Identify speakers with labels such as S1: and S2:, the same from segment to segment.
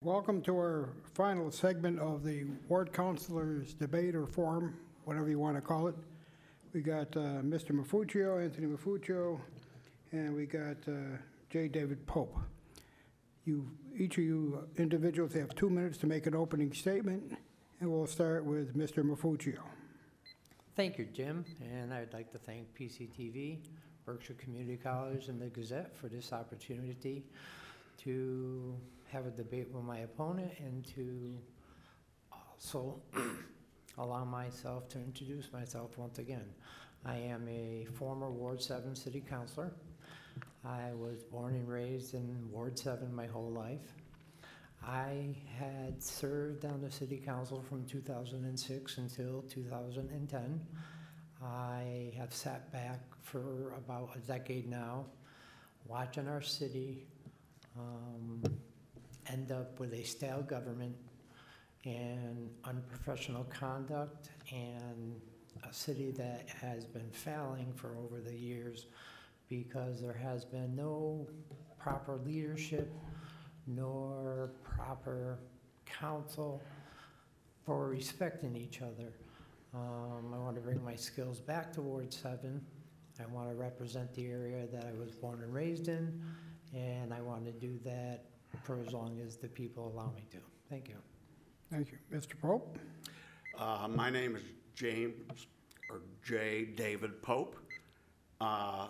S1: Welcome to our final segment of the Ward Councilors Debate or Forum, whatever you want to call it. We got Mr. Mafuccio, Anthony Mafuccio, and we got J. David Pope. Each of you individuals have 2 minutes to make an opening statement, and we'll start with Mr. Mafuccio.
S2: Thank you, Jim, and I'd like to thank PCTV, Berkshire Community College, and the Gazette for this opportunity to have a debate with my opponent and to also allow myself to introduce myself once again. I am a former Ward 7 City Councilor. I was born and raised in Ward 7 my whole life. I had served on the City Council from 2006 until 2010. I have sat back for about a decade now, watching our city end up with a stale government and unprofessional conduct, and a city that has been failing for over the years because there has been no proper leadership nor proper counsel for respecting each other. I want to bring my skills back to Ward 7. I want to represent the area that I was born and raised in, and I want to do that for as long as the people allow me to. Thank you.
S1: Thank you. Mr. Pope?
S3: My name is James, or J. David Pope. I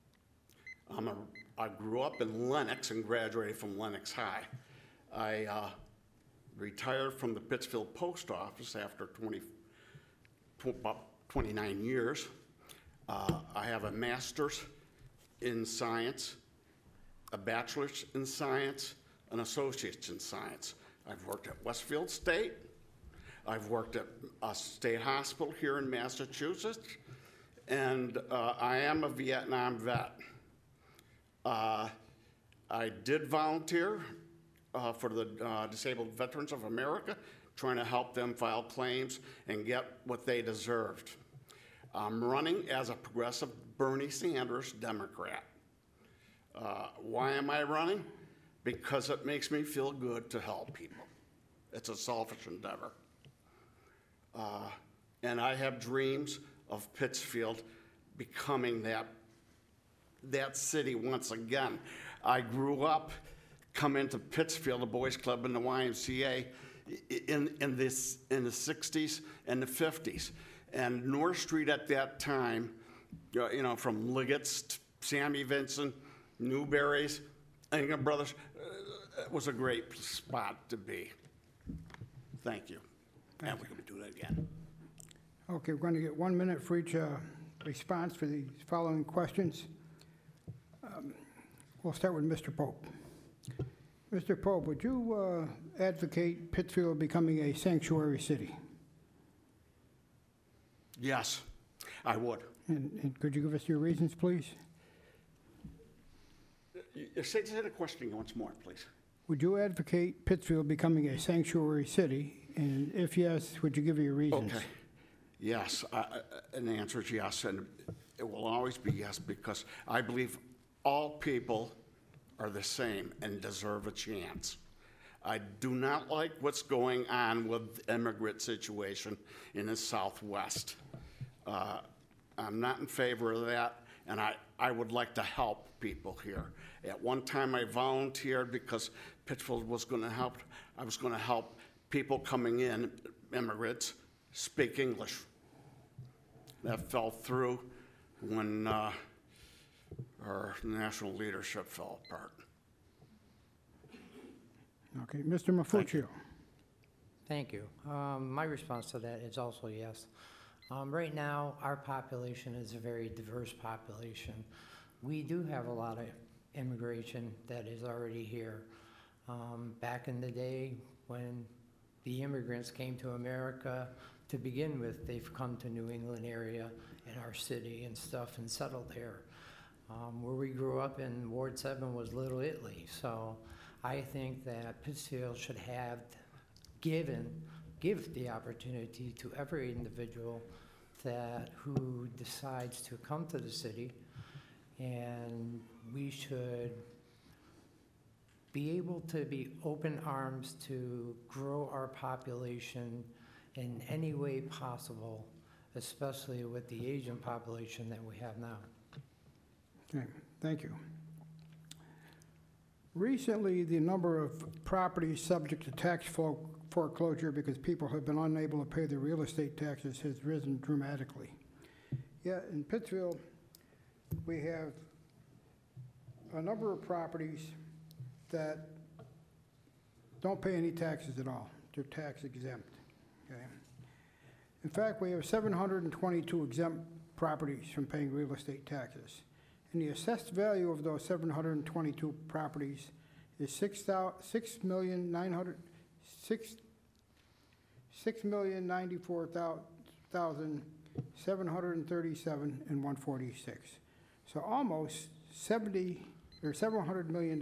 S3: grew up in Lenox and graduated from Lenox High. I retired from the Pittsfield Post Office after about 29 years. I have a master's in science, a bachelor's in science, an associate's in science. I've worked at Westfield State. I've worked at a state hospital here in Massachusetts, and I am a Vietnam vet. I did volunteer for the Disabled Veterans of America, trying to help them file claims and get what they deserved. I'm running as a progressive Bernie Sanders Democrat. Why am I running? Because it makes me feel good to help people. It's a selfish endeavor. And I have dreams of Pittsfield becoming that city once again. I grew up coming to Pittsfield, the Boys Club and the YMCA, in the 60s and the 50s. And North Street at that time, you know, from Liggett's, Sammy Vincent, Newberry's, Ingham Brothers, it was a great spot to be. Thank you. And we're going to do that again.
S1: Okay, we're going to get 1 minute for each response for the following questions. We'll start with Mr. Pope. Mr. Pope, would you advocate Pittsfield becoming a sanctuary city?
S3: Yes, I would.
S1: And could you give us your reasons, please?
S3: Say the question once more, please.
S1: Would you advocate Pittsfield becoming a sanctuary city? And if yes, would you give your reasons?
S3: Okay. Yes, and the answer is yes, and it will always be yes, because I believe all people are the same and deserve a chance. I do not like what's going on with the immigrant situation in the Southwest. I'm not in favor of that, and I would like to help people here. At one time, I volunteered because Pittsfield was going to help. I was going to help people coming in, immigrants, speak English. That fell through when our national leadership fell apart.
S1: Okay, Mr. Mafuccio.
S2: Thank you. My response to that is also yes. Right now, our population is a very diverse population. We do have a lot of immigration that is already here. Back in the day when the immigrants came to America, to begin with, they've come to New England area and our city and stuff and settled here. Where we grew up in Ward 7 was Little Italy, so I think that Pittsfield should have give the opportunity to every individual who decides to come to the city, and we should be able to be open arms to grow our population in any way possible, especially with the Asian population that we have now.
S1: Okay, thank you. Recently, the number of properties subject to tax foreclosure because people have been unable to pay their real estate taxes has risen dramatically. Yeah, in Pittsfield, we have a number of properties that don't pay any taxes at all. They're tax exempt, okay? In fact, we have 722 exempt properties from paying real estate taxes. And the assessed value of those 722 properties is $6,094,737.146. So almost $700 million.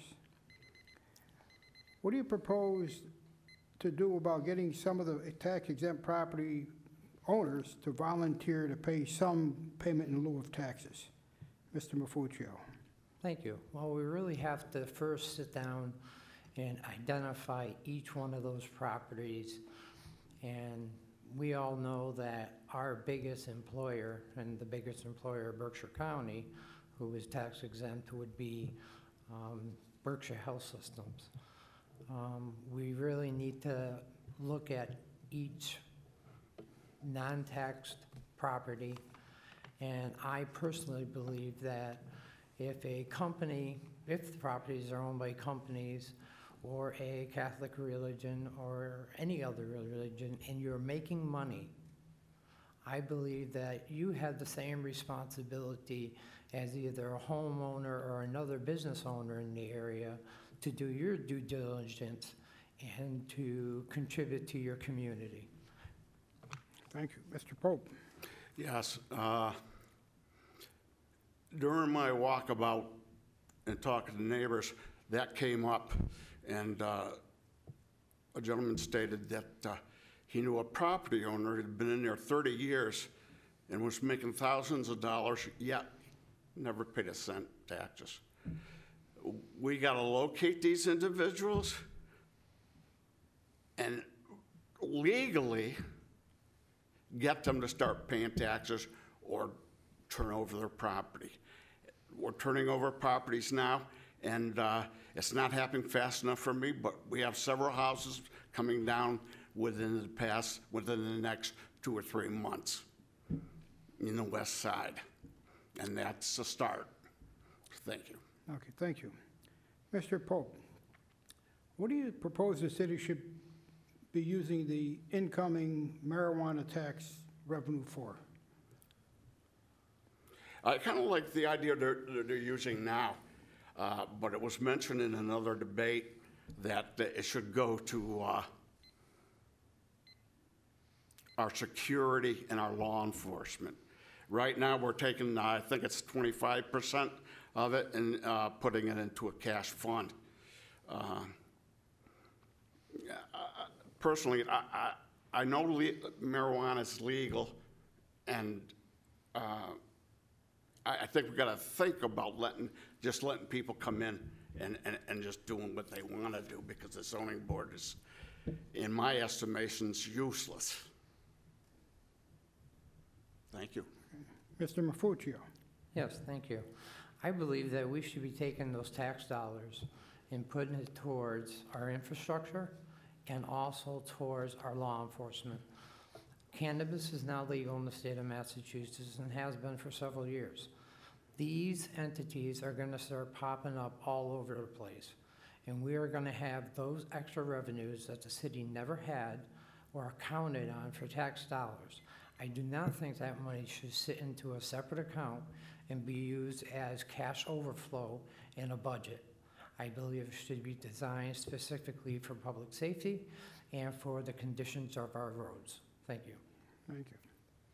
S1: What do you propose to do about getting some of the tax-exempt property owners to volunteer to pay some payment in lieu of taxes? Mr. Mafuccio.
S2: Thank you. Well, we really have to first sit down and identify each one of those properties. And we all know that our biggest employer, and the biggest employer of Berkshire County, who is tax exempt, would be Berkshire Health Systems. We really need to look at each non-taxed property. And I personally believe that if the properties are owned by companies or a Catholic religion or any other religion, and you're making money, I believe that you have the same responsibility as either a homeowner or another business owner in the area to do your due diligence and to contribute to your community.
S1: Thank you. Mr. Pope.
S3: Yes. During my walkabout and talking to neighbors, that came up, and a gentleman stated that he knew a property owner who had been in there 30 years and was making thousands of dollars, yet never paid a cent taxes. We got to locate these individuals and legally get them to start paying taxes or turn over their property. We're turning over properties now, and it's not happening fast enough for me, but we have several houses coming down within the next 2 or 3 months in the west side, and that's a start. Thank you.
S1: Okay, thank you. Mr. Pope, what do you propose the city should be using the incoming marijuana tax revenue for?
S3: I kind of like the idea they're using now, but it was mentioned in another debate that it should go to our security and our law enforcement. Right now, we're taking, I think it's 25% of it and putting it into a cash fund. Personally, I know marijuana is legal, and I think we've got to think about letting people come in and just doing what they want to do, because the zoning board is, in my estimations, useless. Thank you.
S1: Mr. Mafuccio.
S2: Yes, thank you. I believe that we should be taking those tax dollars and putting it towards our infrastructure and also towards our law enforcement. Cannabis is now legal in the state of Massachusetts and has been for several years. These entities are going to start popping up all over the place, and we are going to have those extra revenues that the city never had or are counted on for tax dollars. I do not think that money should sit into a separate account and be used as cash overflow in a budget. I believe it should be designed specifically for public safety and for the conditions of our roads. Thank you.
S1: Thank you.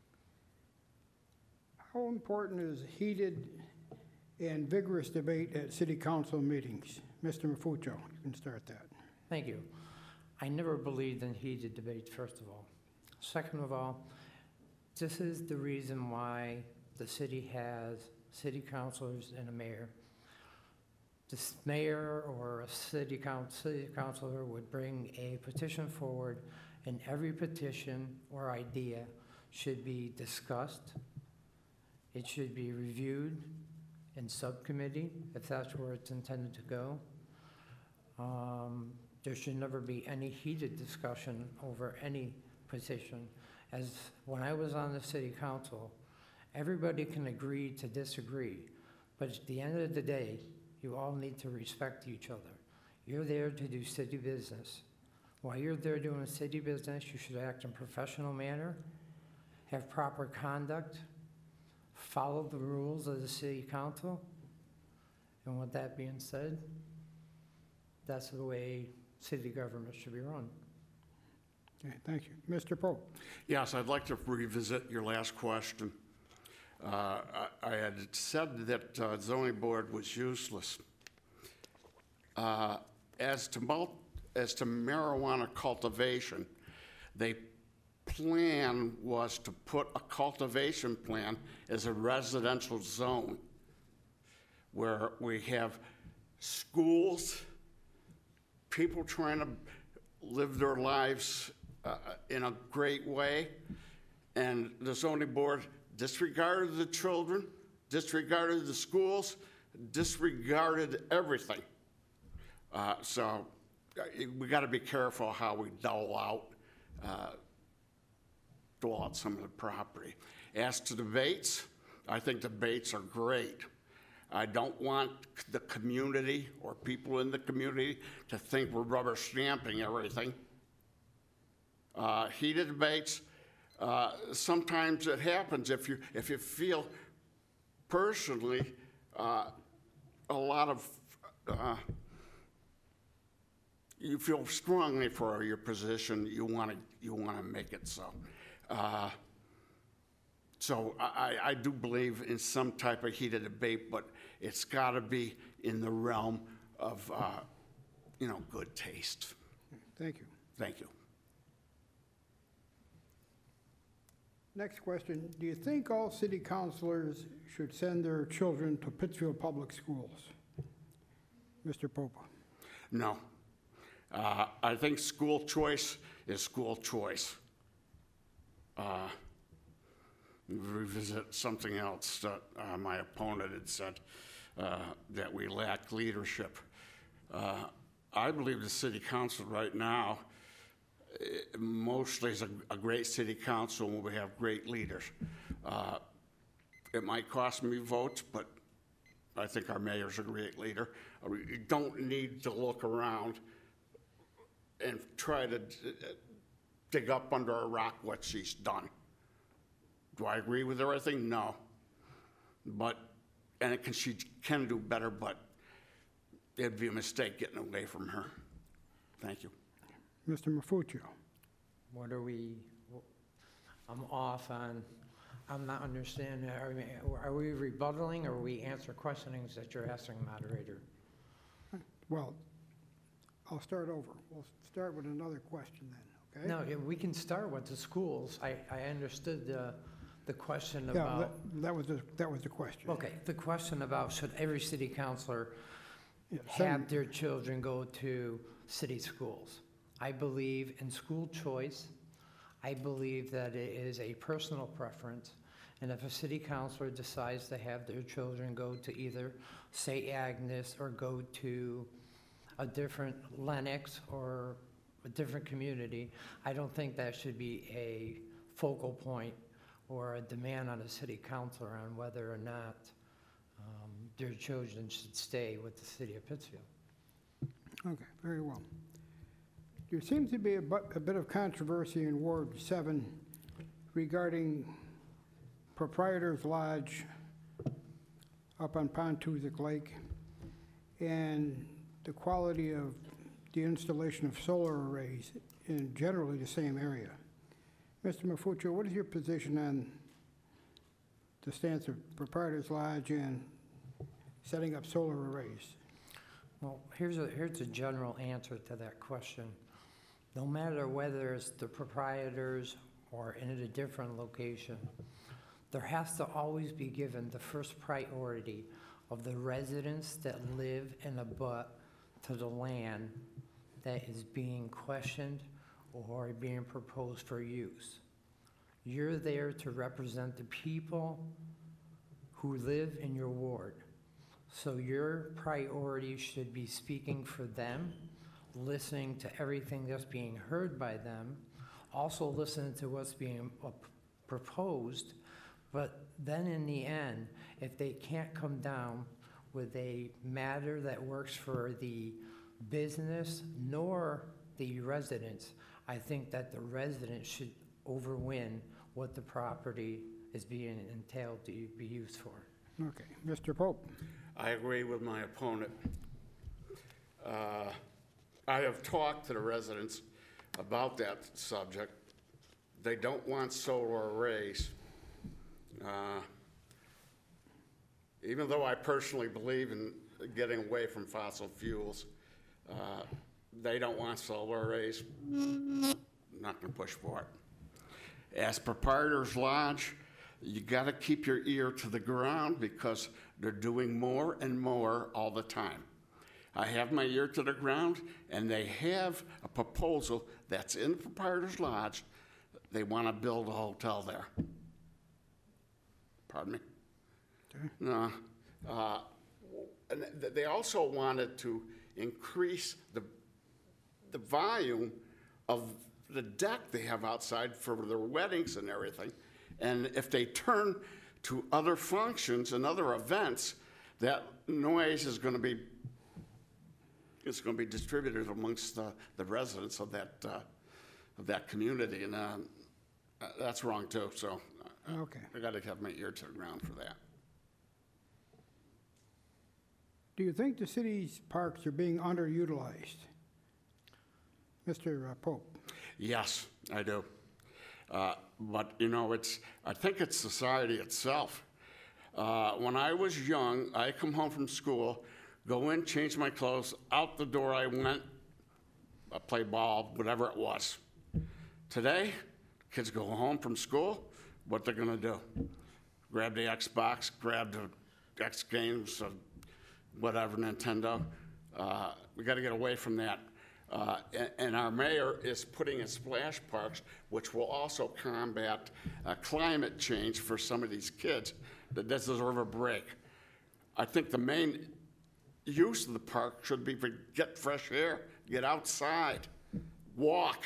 S1: How important is heated and vigorous debate at city council meetings? Mr. Mafuccio, you can start that.
S2: Thank you. I never believed in heated debate, first of all. Second of all, this is the reason why the city has city councilors and a mayor. this mayor or a city councilor would bring a petition forward, and every petition or idea should be discussed. It should be reviewed in subcommittee, if that's where it's intended to go. There should never be any heated discussion over any petition. As when I was on the city council, everybody can agree to disagree, but at the end of the day, you all need to respect each other. You're there to do city business. While you're there doing city business, you should act in a professional manner, have proper conduct, follow the rules of the city council. And with that being said, that's the way city government should be run.
S1: Okay, thank you. Mr. Pope?
S3: Yes, I'd like to revisit your last question. I had said that zoning board was useless. As to marijuana cultivation, the plan was to put a cultivation plan as a residential zone where we have schools, people trying to live their lives in a great way, and the zoning board disregarded the children, disregarded the schools, disregarded everything. So we got to be careful how we dole out some of the property. As to debates, I think debates are great. I don't want the community or people in the community to think we're rubber stamping everything. Heated debates, sometimes it happens if you feel personally a lot of you feel strongly for your position, you want to make it so. So I do believe in some type of heated debate, but it's got to be in the realm of good taste.
S1: Thank you.
S3: Thank you.
S1: Next question. Do you think all city councilors should send their children to Pittsfield Public Schools? Mr. Pope?
S3: No. I think school choice is school choice. Revisit something else that my opponent had said, that we lack leadership. I believe the city council right now mostly is a great city council when we have great leaders. It might cost me votes, but I think our mayor's a great leader. You don't need to look around and try to dig up under a rock what she's done. Do I agree with everything? No. She can do better, but it'd be a mistake getting away from her. Thank you.
S1: Mr. Mafuccio?
S2: I'm off on, I'm not understanding. Are we rebutting or are we answer questionings that you're asking, moderator?
S1: Well, I'll start over. We'll start with another question then, okay?
S2: No, yeah, we can start with the schools. I understood the question about.
S1: Yeah, that was the question.
S2: Okay, the question about should every city councilor
S1: Yeah,
S2: have their children go to city schools? I believe in school choice. I believe that it is a personal preference. And if a city councilor decides to have their children go to either St. Agnes or go to a different Lenox or a different community, I don't think that should be a focal point or a demand on a city councilor on whether or not their children should stay with the city of Pittsfield.
S1: Okay, very well. There seems to be a bit of controversy in Ward 7 regarding Proprietor's Lodge up on Pontuzic Lake and the quality of the installation of solar arrays in generally the same area. Mr. Mafuccio, what is your position on the stance of Proprietor's Lodge and setting up solar arrays?
S2: Well, here's a general answer to that question. No matter whether it's the proprietors or in a different location, there has to always be given the first priority of the residents that live and abut to the land that is being questioned or being proposed for use. You're there to represent the people who live in your ward. So your priority should be speaking for them, listening to everything that's being heard by them, also listening to what's being proposed, but then in the end, if they can't come down with a matter that works for the business nor the residents, I think that the residents should overwin what the property is being entailed to be used for.
S1: Okay, Mr. Pope.
S3: I agree with my opponent. I have talked to the residents about that subject. They don't want solar arrays. Even though I personally believe in getting away from fossil fuels, they don't want solar arrays. Not gonna push for it. As proprietors lodge, you gotta keep your ear to the ground because they're doing more and more all the time. I have my ear to the ground, and they have a proposal that's in the proprietors lodge. They wanna build a hotel there. Pardon me?
S1: Okay.
S3: No. And they also wanted to increase the volume of the deck they have outside for their weddings and everything. And if they turn to other functions and other events, that noise is going to be distributed amongst the residents of that community, and that's wrong too. So
S1: Okay.
S3: I got to have my ear to the ground for that.
S1: Do you think the city's parks are being underutilized? Mr. Pope.
S3: Yes, I do. But, you know, I think it's society itself. When I was young, I come home from school, go in, change my clothes, out the door I went, I play ball, whatever it was. Today, kids go home from school, what they're gonna do? Grab the Xbox, grab the X Games, whatever, Nintendo. We gotta get away from that. And our mayor is putting in splash parks, which will also combat climate change for some of these kids that deserve a break. I think the main use of the park should be to get fresh air, get outside, walk.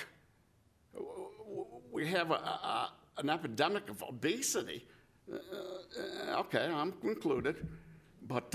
S3: We have an epidemic of obesity. Okay, I'm included, but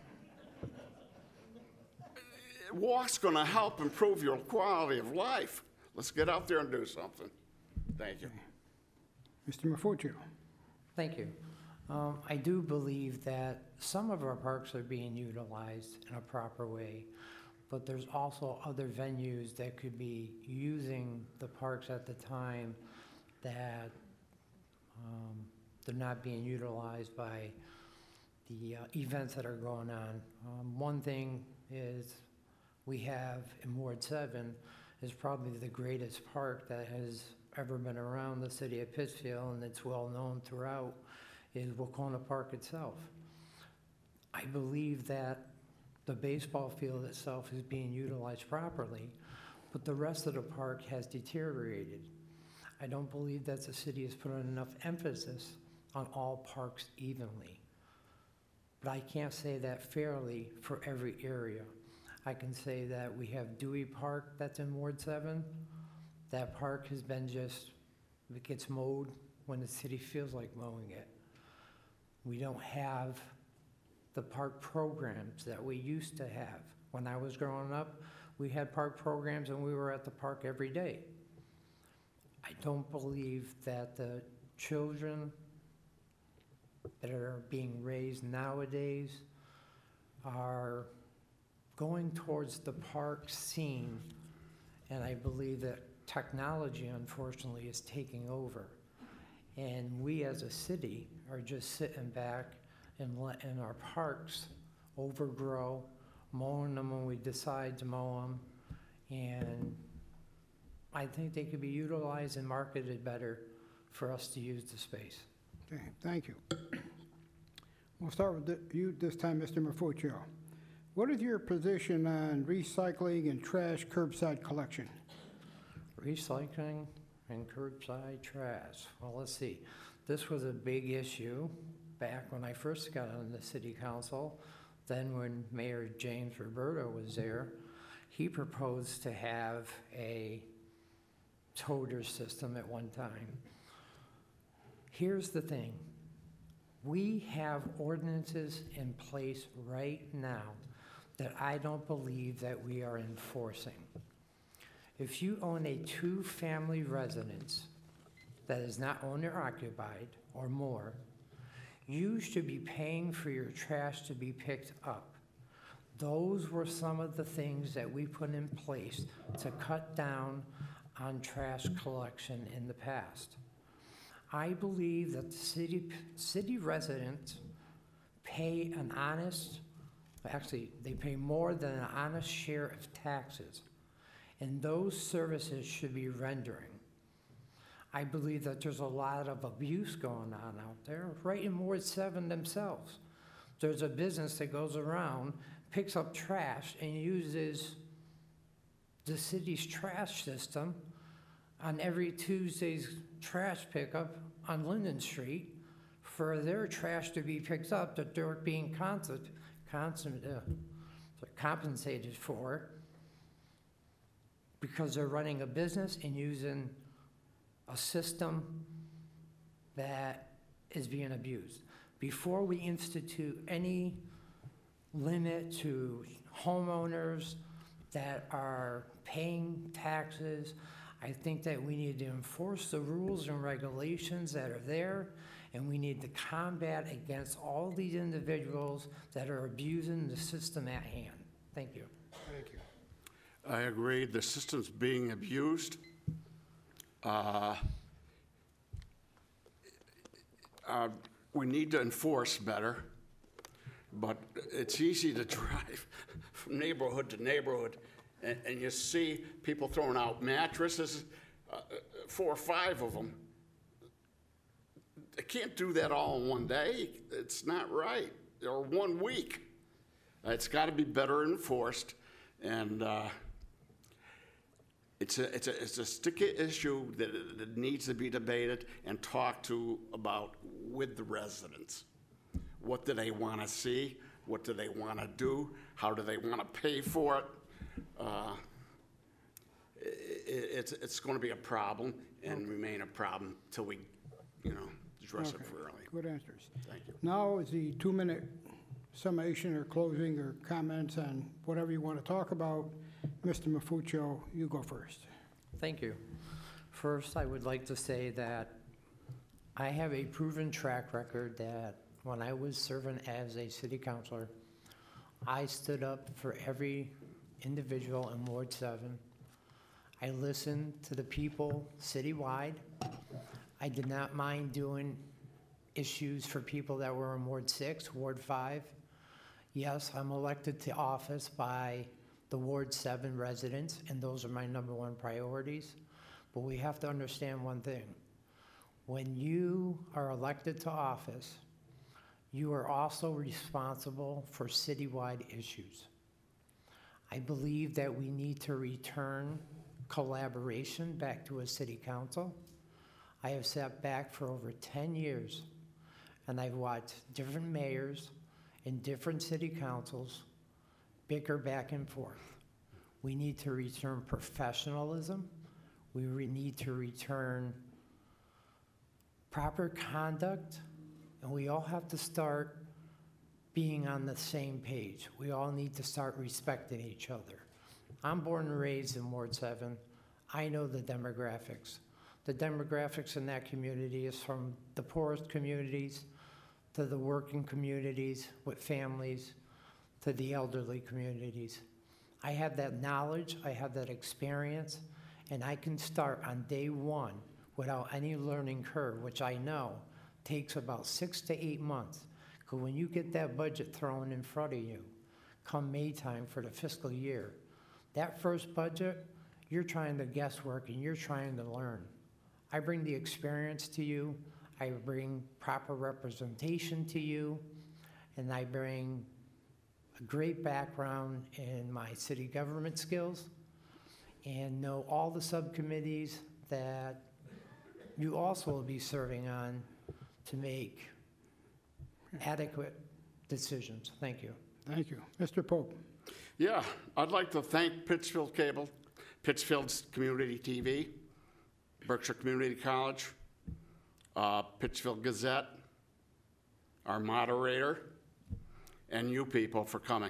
S3: walk's going to help improve your quality of life. Let's get out there and do something. Thank you.
S1: Mr. Mafuccio.
S2: Thank you. I do believe that some of our parks are being utilized in a proper way, but there's also other venues that could be using the parks at the time that they're not being utilized by the events that are going on. One thing is we have in Ward 7 is probably the greatest park that has ever been around the city of Pittsfield, and it's well known throughout, is Wacona Park itself. I believe that the baseball field itself is being utilized properly, but the rest of the park has deteriorated. I don't believe that the city has put enough emphasis on all parks evenly. But I can't say that fairly for every area. I can say that we have Dewey Park that's in Ward 7. That park has been it gets mowed when the city feels like mowing it. We don't have the park programs that we used to have. When I was growing up, we had park programs and we were at the park every day. I don't believe that the children that are being raised nowadays are going towards the park scene, and I believe that technology, unfortunately, is taking over. And we as a city are just sitting back and letting our parks overgrow, mowing them when we decide to mow them, and I think they could be utilized and marketed better for us to use the space.
S1: Okay, thank you. We'll start with you this time, Mr. Mafuccio. What is your position on recycling and trash curbside collection?
S2: Recycling and curbside trash. Well, let's see. This was a big issue back when I first got on the city council. Then when Mayor James Roberto was there, he proposed to have a toter system at one time. Here's the thing. We have ordinances in place right now that I don't believe that we are enforcing. If you own a two-family residence that is not owner-occupied or more, you should be paying for your trash to be picked up. Those were some of the things that we put in place to cut down on trash collection in the past. I believe that the city residents pay an honest, actually, they pay more than an honest share of taxes, and those services should be rendering. I believe that there's a lot of abuse going on out there, right in Ward 7 themselves. There's a business that goes around, picks up trash, and uses the city's trash system on every Tuesday's trash pickup on Linden Street for their trash to be picked up that they're being compensated for because they're running a business and using a system that is being abused. Before we institute any limit to homeowners that are paying taxes, I think that we need to enforce the rules and regulations that are there, and we need to combat against all these individuals that are abusing the system at hand. Thank you.
S1: Thank you.
S3: I agree, the system's being abused. We need to enforce better, but it's easy to drive from neighborhood to neighborhood, and you see people throwing out mattresses, 4 or 5 of them. They can't do that all in one day. It's not right, or 1 week. It's got to be better enforced, and it's a sticky issue that needs to be debated and talked to about with the residents. What do they want to see? What do they want to do? How do they want to pay for it? It's going to be a problem and remain a problem till we, address it thoroughly.
S1: Good answers.
S3: Thank you.
S1: Now is the 2-minute summation or closing or comments on whatever you want to talk about. Mr. Mafuccio, you go first.
S2: Thank you. First, I would like to say that I have a proven track record that when I was serving as a city councilor, I stood up for every individual in Ward 7. I listened to the people citywide. I did not mind doing issues for people that were in Ward 6, Ward 5. Yes, I'm elected to office by the Ward 7 residents, and those are my #1 priorities. But we have to understand one thing. When you are elected to office, you are also responsible for citywide issues. I believe that we need to return collaboration back to a city council. I have sat back for over 10 years, and I've watched different mayors and different city councils bicker back and forth. We need to return professionalism. We need to return proper conduct, and we all have to start being on the same page. We all need to start respecting each other. I'm born and raised in Ward 7. I know the demographics. The demographics in that community is from the poorest communities to the working communities with families to the elderly communities. I have that knowledge, I have that experience, and I can start on day 1 without any learning curve, which I know takes about 6 to 8 months. Because when you get that budget thrown in front of you, come May time for the fiscal year, that first budget, you're trying to guesswork and you're trying to learn. I bring the experience to you, I bring proper representation to you, and I bring a great background in my city government skills and know all the subcommittees that you also will be serving on to make adequate decisions. Thank you.
S1: Thank you. Mr. Pope?
S3: Yeah, I'd like to thank Pittsfield Cable, Pittsfield's Community TV, Berkshire Community College, Pittsfield Gazette, our moderator, and you people for coming.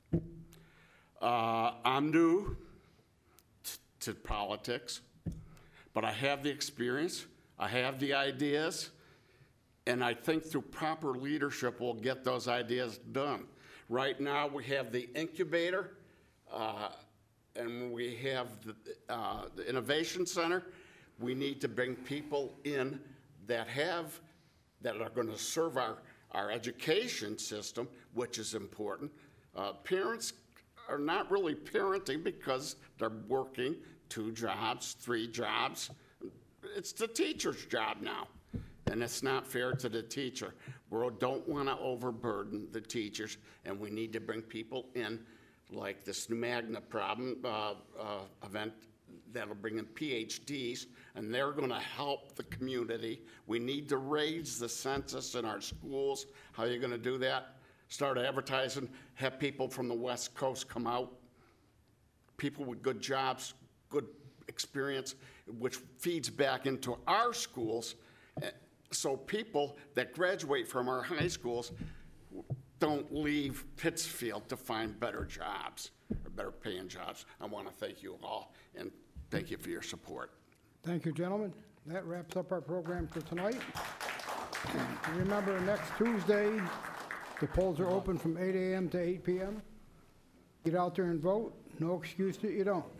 S3: I'm new to politics, but I have the experience, I have the ideas, and I think through proper leadership we'll get those ideas done. Right now we have the incubator, and we have the Innovation Center. We need to bring people in that are going to serve our education system, which is important. Parents are not really parenting because they're working 2 jobs, 3 jobs. It's the teacher's job now, and it's not fair to the teacher. We don't want to overburden the teachers, and we need to bring people in like this New Magna event that'll bring in PhDs, and they're going to help the community. We need to raise the census in our schools. How are you going to do that? Start advertising, have people from the West Coast come out, people with good jobs, good experience, which feeds back into our schools, so people that graduate from our high schools don't leave Pittsfield to find better jobs, or better paying jobs. I want to thank you all, and thank you for your support.
S1: Thank you, gentlemen. That wraps up our program for tonight. Remember, next Tuesday, the polls are open from 8 a.m. to 8 p.m. Get out there and vote. No excuse that you don't.